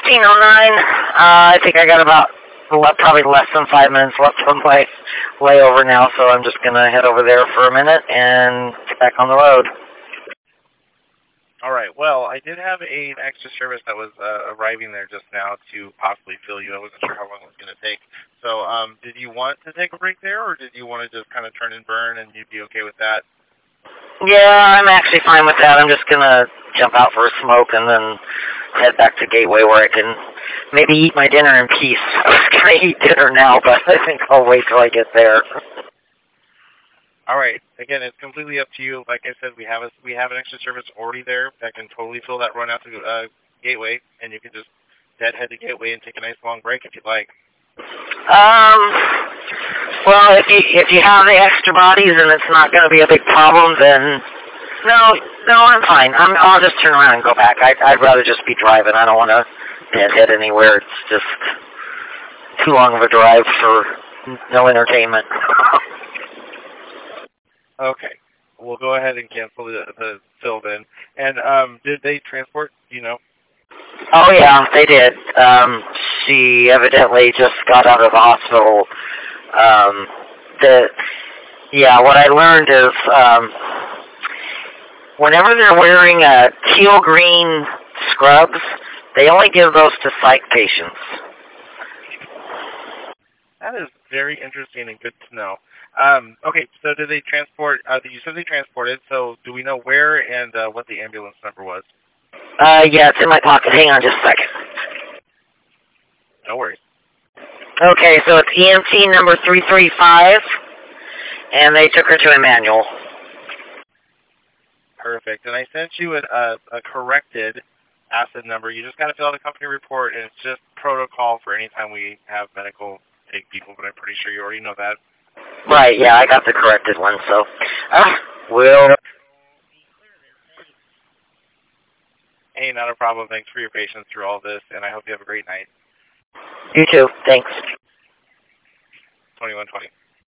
15:09. I think I got about probably less than 5 minutes left on my layover now, so I'm just gonna head over there for a minute and get back on the road. All right. Well, I did have an extra service that was arriving there just now to possibly fill you. I wasn't sure how long it was going to take. So, did you want to take a break there, or did you want to just kind of turn and burn, and you'd be okay with that? Yeah, I'm actually fine with that. I'm just gonna jump out for a smoke and then head back to Gateway where I can maybe eat my dinner in peace. I was gonna eat dinner now, but I think I'll wait till I get there. All right. Again, it's completely up to you. Like I said, we have an extra service already there that can totally fill that run out to Gateway, and you can just head to Gateway and take a nice long break if you'd like. Well, if you have the extra bodies and it's not going to be a big problem, then no, I'm fine. I'll just turn around and go back. I'd rather just be driving. I don't want to head anywhere. It's just too long of a drive for no entertainment. Okay. We'll go ahead and cancel the fill then. And did they transport, you know? Oh, yeah, they did. She evidently just got out of the hospital. What I learned is whenever they're wearing teal-green scrubs, they only give those to psych patients. That is very interesting and good to know. Okay, so did they transport, you said they transported, so do we know where and what the ambulance number was? Yeah, it's in my pocket. Hang on just a second. No worries. Okay, so it's EMT number 335, and they took her to Emmanuel. Perfect. And I sent you a corrected acid number. You just got to fill out a company report, and it's just protocol for any time we have medical take people, but I'm pretty sure you already know that. Right, yeah, I got the corrected one, so we'll... Hey, not a problem. Thanks for your patience through all this, and I hope you have a great night. You too. Thanks. 2120.